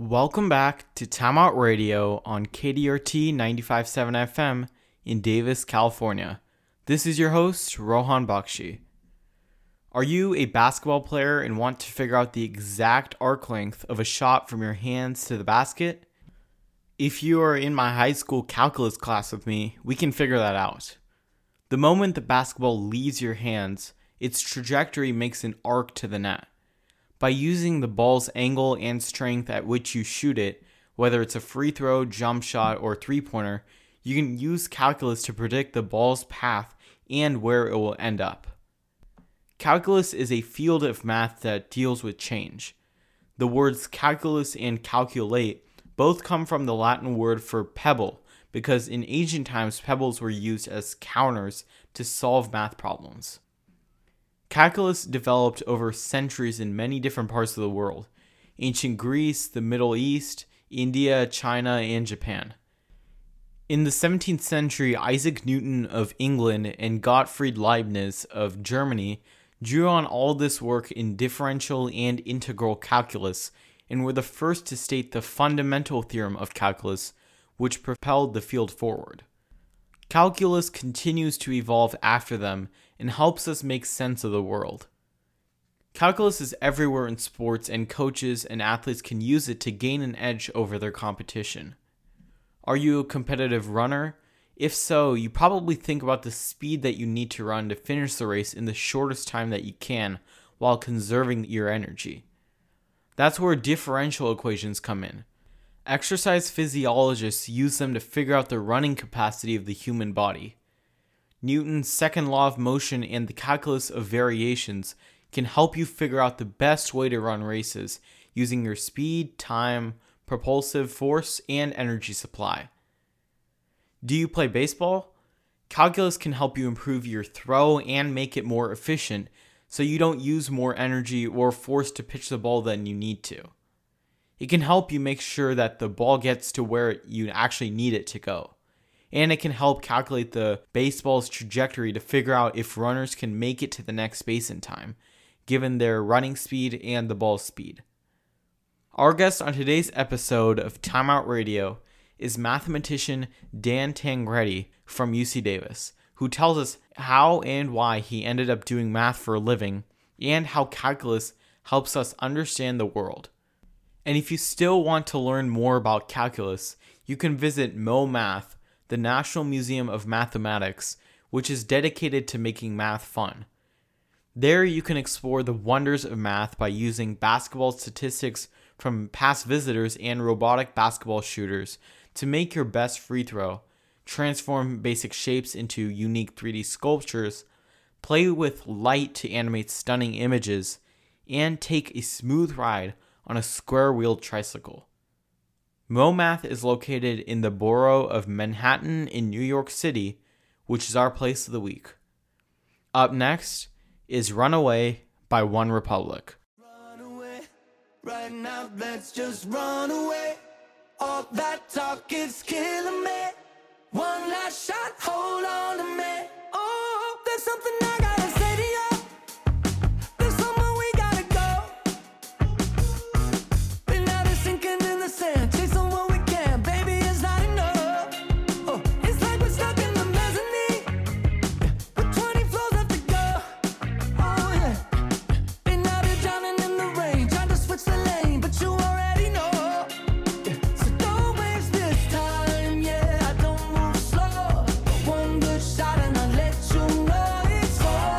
Welcome back to Timeout Radio on KDRT 95.7 FM in Davis, California. This is your host, Rohan Bakshi. Are you a basketball player and want to figure out the exact arc length of a shot from your hands to the basket? If you are in my high school calculus class with me, we can figure that out. The moment the basketball leaves your hands, its trajectory makes an arc to the net. By using the ball's angle and strength at which you shoot it, whether it's a free throw, jump shot, or three-pointer, you can use calculus to predict the ball's path and where it will end up. Calculus is a field of math that deals with change. The words calculus and calculate both come from the Latin word for pebble, because in ancient times pebbles were used as counters to solve math problems. Calculus developed over centuries in many different parts of the world: ancient Greece, the Middle East, India, China, and Japan. In the 17th century, Isaac Newton of England and Gottfried Leibniz of Germany drew on all this work in differential and integral calculus and were the first to state the fundamental theorem of calculus, which propelled the field forward. Calculus continues to evolve after them and helps us make sense of the world. Calculus is everywhere in sports, and coaches and athletes can use it to gain an edge over their competition. Are you a competitive runner? If so, you probably think about the speed that you need to run to finish the race in the shortest time that you can while conserving your energy. That's where differential equations come in. Exercise physiologists use them to figure out the running capacity of the human body. Newton's second law of motion and the calculus of variations can help you figure out the best way to run races using your speed, time, propulsive force, and energy supply. Do you play baseball? Calculus can help you improve your throw and make it more efficient so you don't use more energy or force to pitch the ball than you need to. It can help you make sure that the ball gets to where you actually need it to go. And it can help calculate the baseball's trajectory to figure out if runners can make it to the next base in time, given their running speed and the ball's speed. Our guest on today's episode of Timeout Radio is mathematician Dan Tangredi from UC Davis, who tells us how and why he ended up doing math for a living and how calculus helps us understand the world. And if you still want to learn more about calculus, you can visit MoMath, the National Museum of Mathematics, which is dedicated to making math fun. There you can explore the wonders of math by using basketball statistics from past visitors and robotic basketball shooters to make your best free throw, transform basic shapes into unique 3D sculptures, play with light to animate stunning images, and take a smooth ride on a square-wheeled tricycle. MoMath is located in the borough of Manhattan in New York City, which is our place of the week. Up next is Runaway by OneRepublic. Run away, right now let's just run away. All that talk is killing me. One last shot, hold on to me. Oh, there's something I gotta say to you. There's somewhere we gotta go. Been out of sinking in the sand, chasing what we can, baby, it's not enough. Oh, it's like we're stuck in the mezzanine, with 20 floors left to go. Oh yeah, been out of drowning in the rain, trying to switch the lane, but you already know. So don't waste this time, yeah, I don't move slow. One good shot and I'll let you know it's all.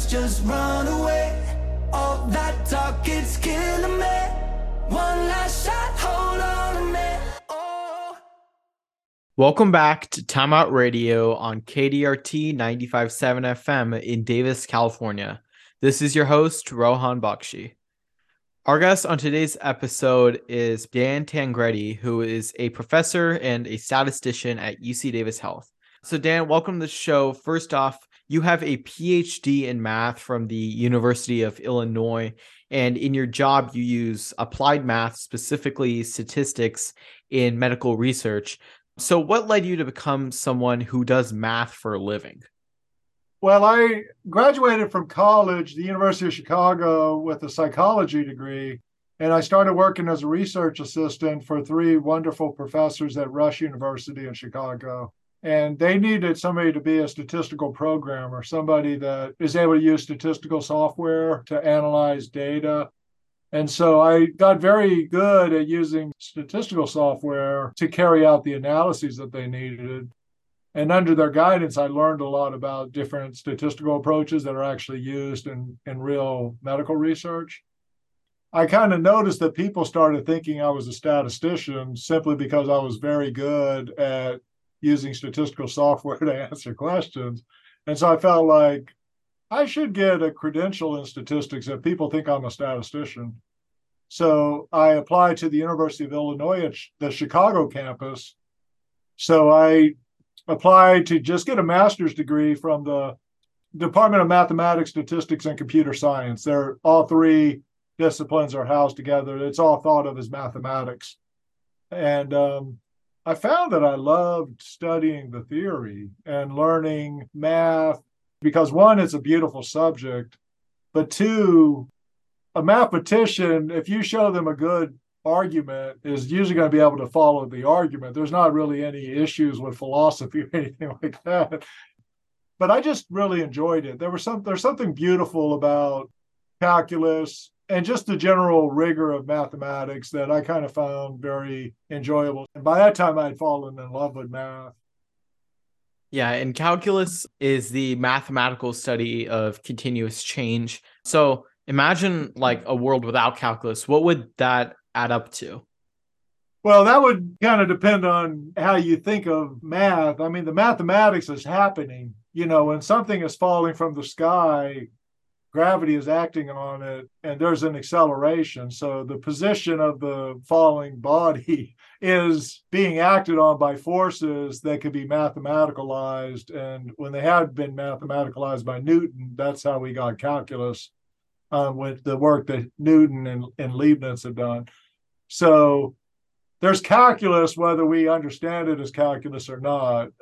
just run away. All that talk, it's killing me. One last shot, hold on to me. Oh. Welcome back to Timeout Radio on KDRT 95.7 FM in Davis, California. This is your host, Rohan Bakshi. Our guest on today's episode is Dan Tangredi, who is a professor and a statistician at UC Davis Health. So Dan, welcome to the show. First off, you have a PhD in math from the University of Illinois, and in your job, you use applied math, specifically statistics, in medical research. So what led you to become someone who does math for a living? Well, I graduated from college, the University of Chicago, with a psychology degree, and I started working as a research assistant for three wonderful professors at Rush University in Chicago. And they needed somebody to be a statistical programmer, somebody that is able to use statistical software to analyze data. And so I got very good at using statistical software to carry out the analyses that they needed. And under their guidance, I learned a lot about different statistical approaches that are actually used in real medical research. I kind of noticed that people started thinking I was a statistician simply because I was very good at using statistical software to answer questions. And so I felt like I should get a credential in statistics if people think I'm a statistician. So I applied to the University of Illinois at the Chicago campus. So I applied to just get a master's degree from the Department of Mathematics, Statistics, and Computer Science. They're all three disciplines are housed together. It's all thought of as mathematics. And I found that I loved studying the theory and learning math because, one, it's a beautiful subject, but two, a mathematician, if you show them a good argument, is usually going to be able to follow the argument. There's not really any issues with philosophy or anything like that. But I just really enjoyed it. There's something beautiful about calculus and just the general rigor of mathematics that I kind of found very enjoyable. And by that time, I'd fallen in love with math. Yeah, and calculus is the mathematical study of continuous change. So imagine like a world without calculus. What would that add up to? Well, that would kind of depend on how you think of math. I mean, the mathematics is happening. You know, when something is falling from the sky, gravity is acting on it, and there's an acceleration. So the position of the falling body is being acted on by forces that could be mathematicalized. And when they had been mathematicalized by Newton, that's how we got calculus with the work that Newton and Leibniz had done. So there's calculus, whether we understand it as calculus or not.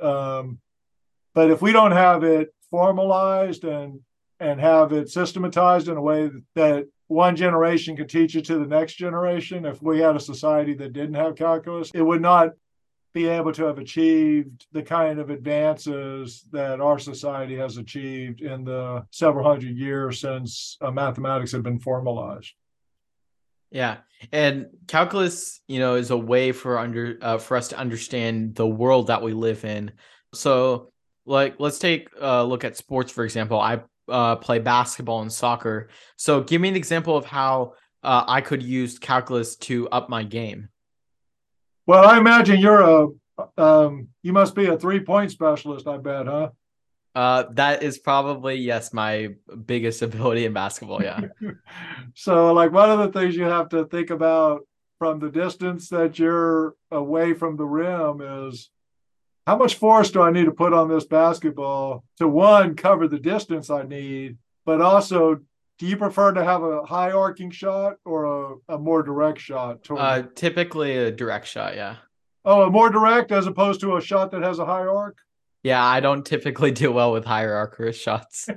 But if we don't have it formalized and have it systematized in a way that one generation could teach it to the next generation, if we had a society that didn't have calculus, it would not be able to have achieved the kind of advances that our society has achieved in the several hundred years since mathematics had been formalized. Yeah, and calculus, is a way for us to understand the world that we live in. So, let's take a look at sports, for example. I play basketball and soccer. So, give me an example of how I could use calculus to up my game. Well, I imagine you must be a 3-point specialist, I bet, huh? That is probably, yes, my biggest ability in basketball, yeah. So, one of the things you have to think about from the distance that you're away from the rim is how much force do I need to put on this basketball to, one, cover the distance I need, but also, do you prefer to have a high arcing shot or a more direct shot? Typically a direct shot, yeah. Oh, a more direct as opposed to a shot that has a high arc? Yeah, I don't typically do well with higher arc shots.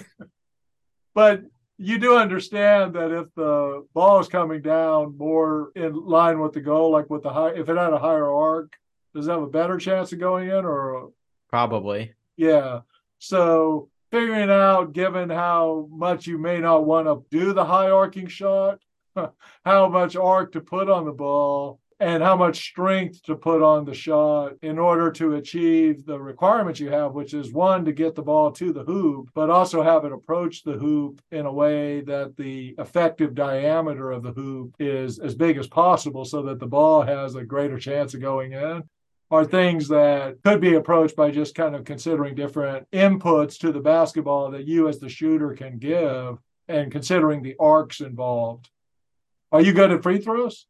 But you do understand that if the ball is coming down more in line with the goal, like with if it had a higher arc, does it have a better chance of going in or? Probably. Yeah. So figuring out, given how much you may not want to do the high arcing shot, how much arc to put on the ball and how much strength to put on the shot in order to achieve the requirements you have, which is one, to get the ball to the hoop, but also have it approach the hoop in a way that the effective diameter of the hoop is as big as possible so that the ball has a greater chance of going in, are things that could be approached by just kind of considering different inputs to the basketball that you as the shooter can give and considering the arcs involved. Are you good at free throws?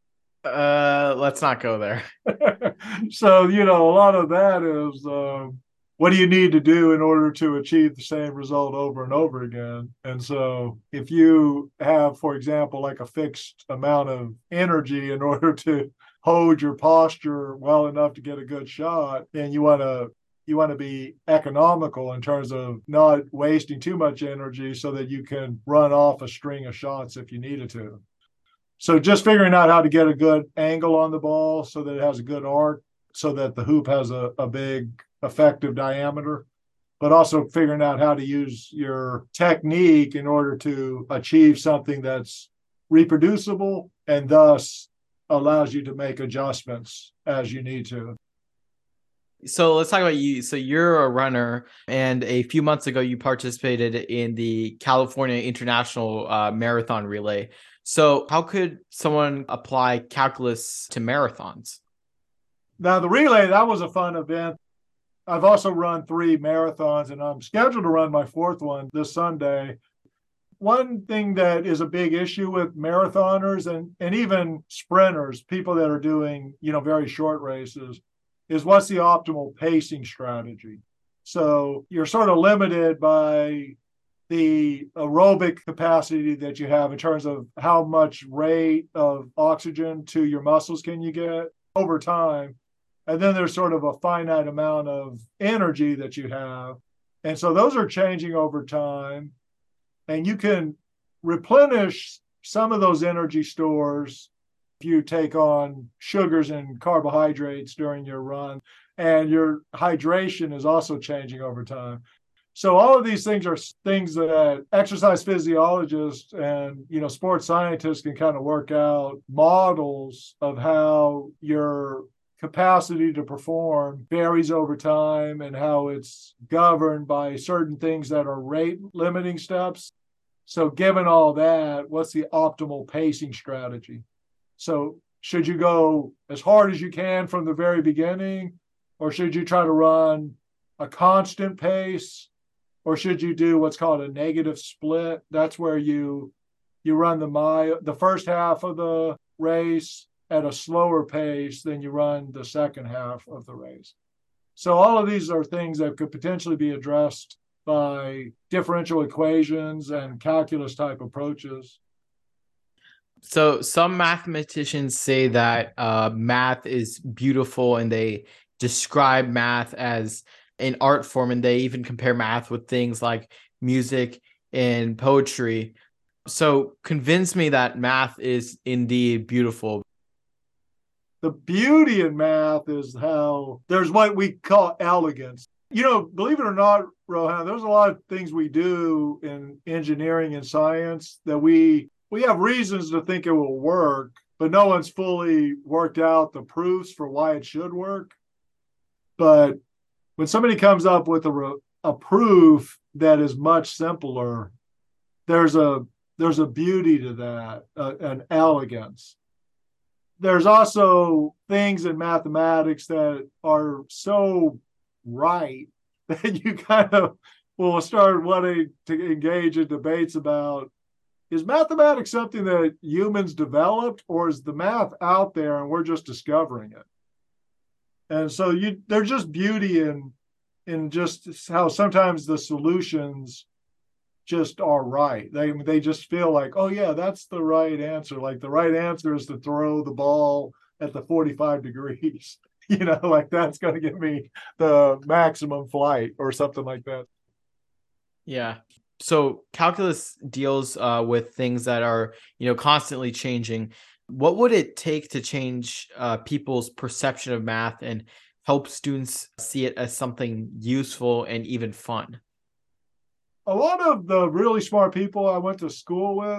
Let's not go there. So, a lot of that is what do you need to do in order to achieve the same result over and over again? And so, if you have, for example, like a fixed amount of energy in order to hold your posture well enough to get a good shot, then you want to be economical in terms of not wasting too much energy so that you can run off a string of shots if you needed to. So just figuring out how to get a good angle on the ball so that it has a good arc, so that the hoop has a big effective diameter, but also figuring out how to use your technique in order to achieve something that's reproducible and thus allows you to make adjustments as you need to. So let's talk about you. So you're a runner, and a few months ago, you participated in the California International Marathon Relay. So how could someone apply calculus to marathons? Now, the relay, that was a fun event. I've also run 3 marathons, and I'm scheduled to run my 4th one this Sunday. One thing that is a big issue with marathoners and even sprinters, people that are doing, very short races, is what's the optimal pacing strategy. So you're sort of limited by the aerobic capacity that you have in terms of how much rate of oxygen to your muscles can you get over time. And then there's sort of a finite amount of energy that you have. And so those are changing over time. And you can replenish some of those energy stores if you take on sugars and carbohydrates during your run. And your hydration is also changing over time. So all of these things are things that exercise physiologists and, sports scientists can kind of work out models of how your capacity to perform varies over time and how it's governed by certain things that are rate limiting steps. So given all that, what's the optimal pacing strategy? So should you go as hard as you can from the very beginning, or should you try to run a constant pace? Or should you do what's called a negative split? That's where you run the first half of the race at a slower pace than you run the second half of the race. So all of these are things that could potentially be addressed by differential equations and calculus type approaches. So some mathematicians say that math is beautiful, and they describe math as an art form, and they even compare math with things like music and poetry. So convince me that math is indeed beautiful. The beauty in math is how there's what we call elegance. Believe it or not, Rohan, there's a lot of things we do in engineering and science that we have reasons to think it will work, but no one's fully worked out the proofs for why it should work. But when somebody comes up with a proof that is much simpler, there's a beauty to that, an elegance. There's also things in mathematics that are so right that you kind of will start wanting to engage in debates about, is mathematics something that humans developed, or is the math out there and we're just discovering it? And so there's just beauty in just how sometimes the solutions just are right. They just feel like, oh yeah, that's the right answer. Like the right answer is to throw the ball at the 45 degrees. Like that's going to give me the maximum flight or something like that. Yeah. So calculus deals with things that are, constantly changing. What would it take to change people's perception of math and help students see it as something useful and even fun? A lot of the really smart people I went to school with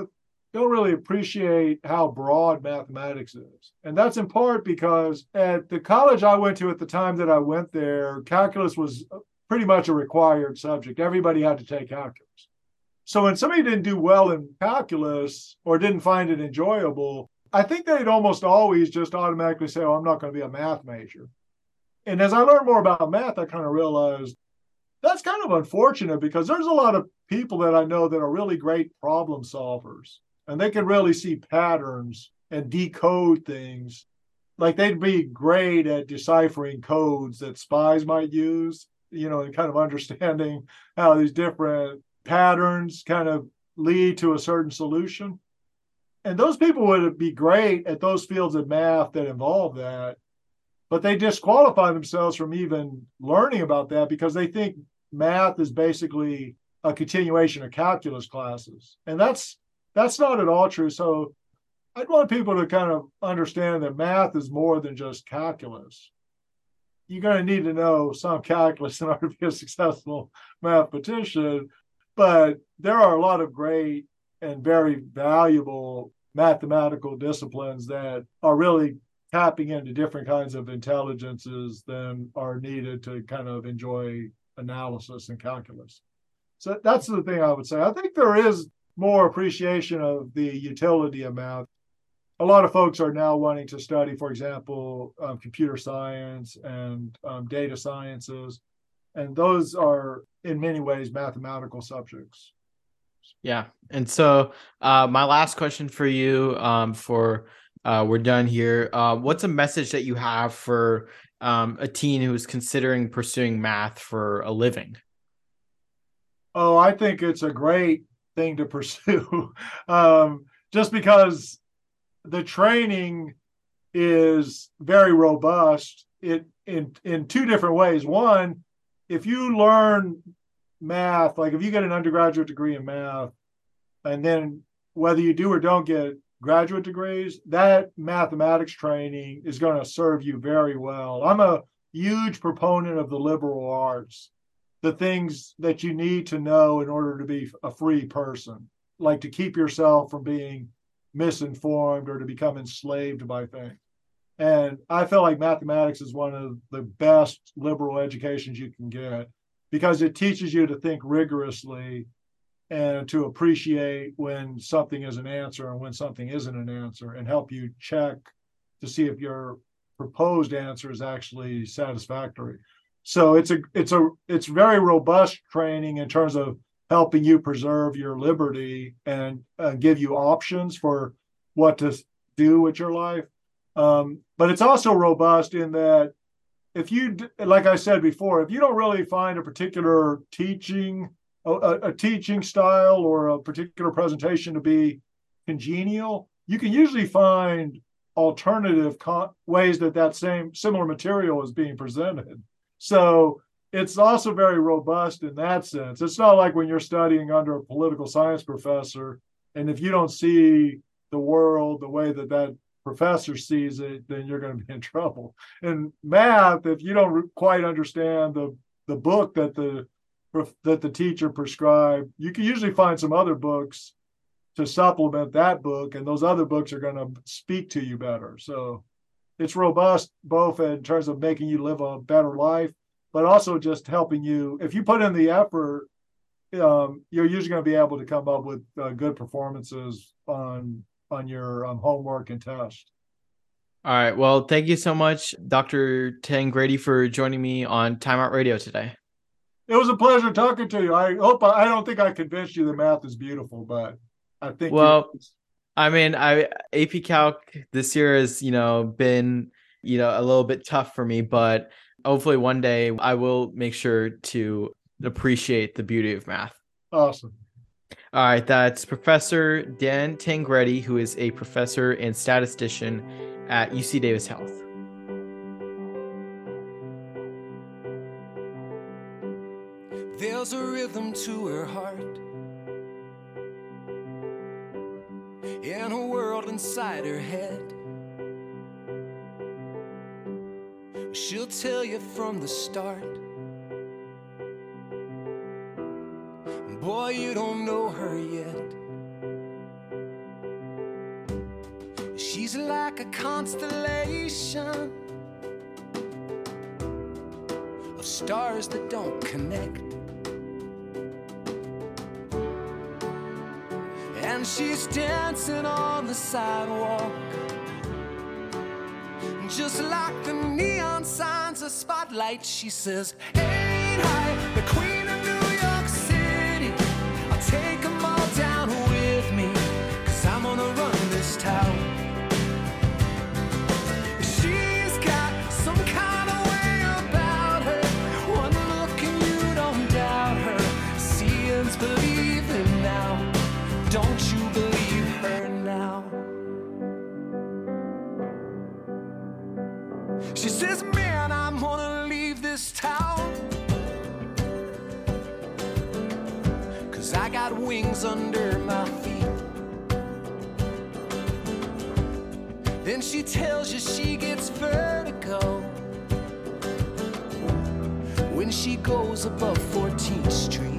don't really appreciate how broad mathematics is. And that's in part because at the college I went to at the time that I went there, calculus was pretty much a required subject. Everybody had to take calculus. So when somebody didn't do well in calculus or didn't find it enjoyable, I think they'd almost always just automatically say, oh, I'm not going to be a math major. And as I learned more about math, I kind of realized that's kind of unfortunate because there's a lot of people that I know that are really great problem solvers and they can really see patterns and decode things. Like they'd be great at deciphering codes that spies might use, and kind of understanding how these different patterns kind of lead to a certain solution. And those people would be great at those fields of math that involve that, but they disqualify themselves from even learning about that because they think math is basically a continuation of calculus classes. And that's not at all true. So I'd want people to kind of understand that math is more than just calculus. You're going to need to know some calculus in order to be a successful mathematician, but there are a lot of great and very valuable mathematical disciplines that are really tapping into different kinds of intelligences than are needed to kind of enjoy analysis and calculus. So that's the thing I would say. I think there is more appreciation of the utility of math. A lot of folks are now wanting to study, for example, computer science and data sciences. And those are, in many ways, mathematical subjects. Yeah. And so my last question for you for we're done here. What's a message that you have for a teen who is considering pursuing math for a living? Oh, I think it's a great thing to pursue just because the training is very robust in two different ways. One, if you learn math, like if you get an undergraduate degree in math, and then whether you do or don't get graduate degrees, that mathematics training is going to serve you very well. I'm a huge proponent of the liberal arts, the things that you need to know in order to be a free person, like to keep yourself from being misinformed or to become enslaved by things. And I feel like mathematics is one of the best liberal educations you can get because it teaches you to think rigorously and to appreciate when something is an answer and when something isn't an answer, and help you check to see if your proposed answer is actually satisfactory. So it's very robust training in terms of helping you preserve your liberty and give you options for what to do with your life. But it's also robust in that if you, like I said before, if you don't really find a particular teaching style or a particular presentation to be congenial, you can usually find alternative ways that similar material is being presented. So it's also very robust in that sense. It's not like when you're studying under a political science professor, and if you don't see the world the way that professor sees it, then you're going to be in trouble. In math, if you don't quite understand the book that the teacher prescribed, you can usually find some other books to supplement that book, and those other books are going to speak to you better. So it's robust both in terms of making you live a better life, but also just helping you. If you put in the effort, you're usually going to be able to come up with good performances on your homework and test. All right. Well, thank you so much, Dr. Tangradi, for joining me on Time Out Radio today. It was a pleasure talking to you. I don't think I convinced you that math is beautiful, but I think. Well, I mean, AP Calc this year has, been, a little bit tough for me, but hopefully one day I will make sure to appreciate the beauty of math. Awesome. All right. That's Professor Dan Tangradi, who is a professor and statistician at UC Davis Health. There's a rhythm to her heart and a world inside her head. She'll tell you from the start, boy, you don't know her yet. She's like a constellation of stars that don't connect. And she's dancing on the sidewalk, just like the neon signs of spotlight. She says, ain't I the queen of New York City? I'll take them all down with me, 'cause I'm gonna run this town. She's got some kind of way about her. One look and you don't doubt her. Seeing's believing now. Don't you believe her now? She says, man, I'm gonna leave this town, 'cause I got wings under my feet. Then she tells you she gets vertigo when she goes above 14th Street.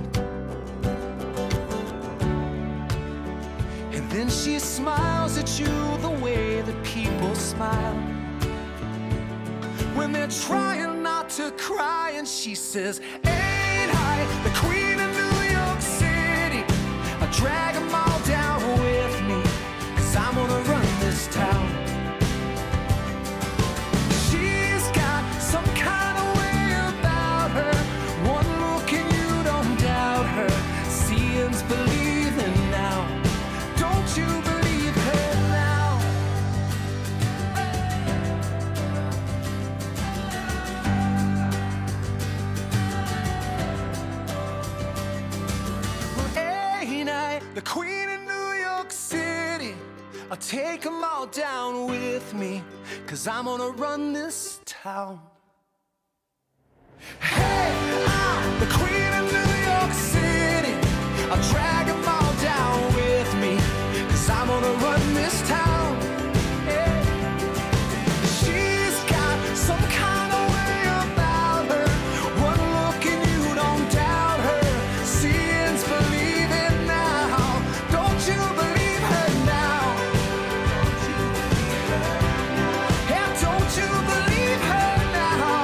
And then she smiles at you the way that people smile when they're trying not to cry. And she says, ain't I the queen of New York City? I'll drag them all down with me, 'cause I'm gonna run this town. She's got some kind of way about her. One look and you don't doubt her. Seeing's believing now. Don't you believe her now? Ain't I the queen of New York City? I'll take them all down with me, 'cause I'm gonna run this town. Hey, I'm the queen of New York City. I'll drag them all down with me, 'cause I'm gonna run this town. Hey. She's got some kind of way about her. One look and you don't doubt her. Seeing's believing now. Don't you believe her now? Yeah, don't you believe her now?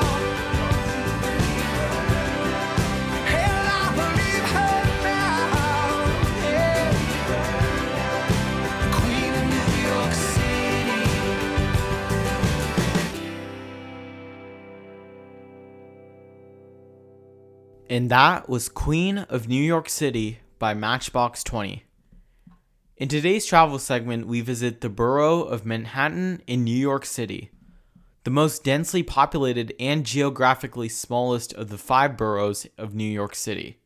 Hell, I believe her now. Yeah. Queen of New York City. And that was Queen of New York City by Matchbox 20. In today's travel segment, we visit the borough of Manhattan in New York City, the most densely populated and geographically smallest of the 5 boroughs of New York City.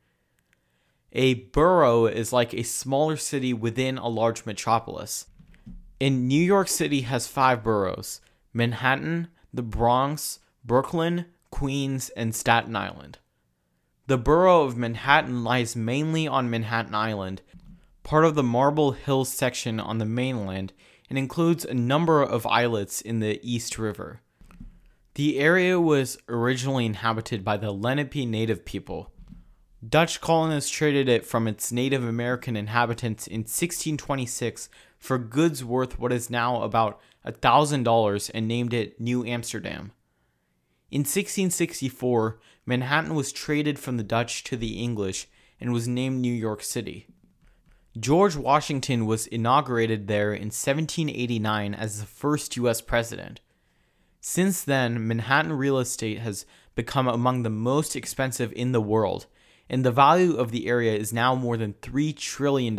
A borough is like a smaller city within a large metropolis. And New York City has 5 boroughs: Manhattan, the Bronx, Brooklyn, Queens, and Staten Island. The borough of Manhattan lies mainly on Manhattan Island, part of the Marble Hill section on the mainland, and includes a number of islets in the East River. The area was originally inhabited by the Lenape Native people. Dutch colonists traded it from its Native American inhabitants in 1626 for goods worth what is now about $1,000 and named it New Amsterdam. In 1664, Manhattan was traded from the Dutch to the English and was named New York City. George Washington was inaugurated there in 1789 as the first U.S. president. Since then, Manhattan real estate has become among the most expensive in the world, and the value of the area is now more than $3 trillion.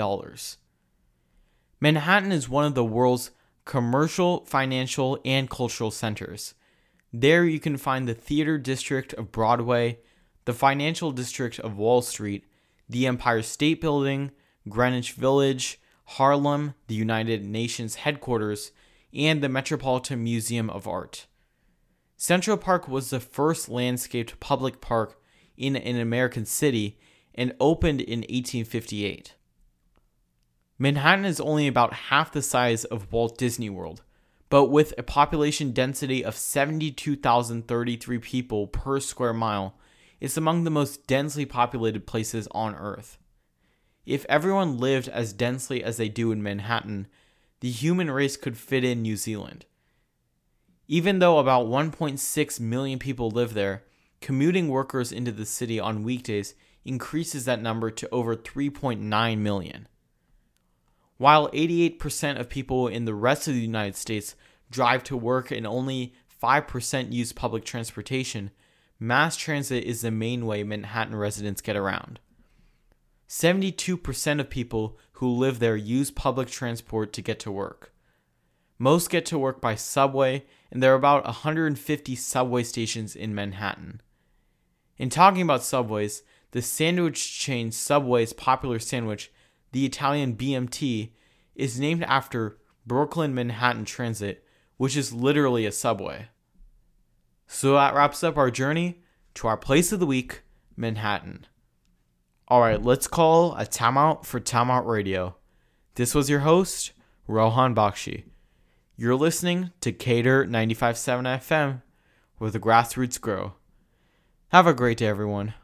Manhattan is one of the world's commercial, financial, and cultural centers. There you can find the theater district of Broadway, the financial district of Wall Street, the Empire State Building, Greenwich Village, Harlem, the United Nations headquarters, and the Metropolitan Museum of Art. Central Park was the first landscaped public park in an American city and opened in 1858. Manhattan is only about half the size of Walt Disney World, but with a population density of 72,033 people per square mile, it's among the most densely populated places on Earth. If everyone lived as densely as they do in Manhattan, the human race could fit in New Zealand. Even though about 1.6 million people live there, commuting workers into the city on weekdays increases that number to over 3.9 million. While 88% of people in the rest of the United States drive to work and only 5% use public transportation, mass transit is the main way Manhattan residents get around. 72% of people who live there use public transport to get to work. Most get to work by subway, and there are about 150 subway stations in Manhattan. In talking about subways, the sandwich chain Subway's popular sandwich, the Italian BMT, is named after Brooklyn Manhattan Transit, which is literally a subway. So that wraps up our journey to our place of the week, Manhattan. Alright, let's call a timeout for Timeout Radio. This was your host, Rohan Bakshi. You're listening to K-Dirt 95.7 FM, where the grassroots grow. Have a great day, everyone.